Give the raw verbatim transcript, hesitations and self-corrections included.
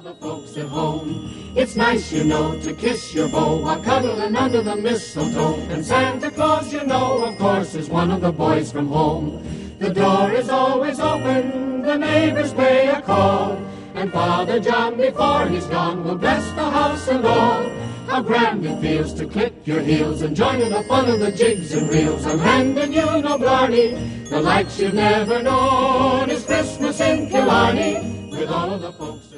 the folks at home. It's nice, you know, to kiss your beau while cuddling under the mistletoe. And Santa Claus, you know, of course, is one of the boys from home. The door is always open, the neighbors pay a call, and Father John, before he's gone, will bless the house and all. How grand it feels to click your heels and join in the fun of the jigs and reels. I'm handing you no blarney, the likes you've never known. It's Christmas in Killarney with all of the folks.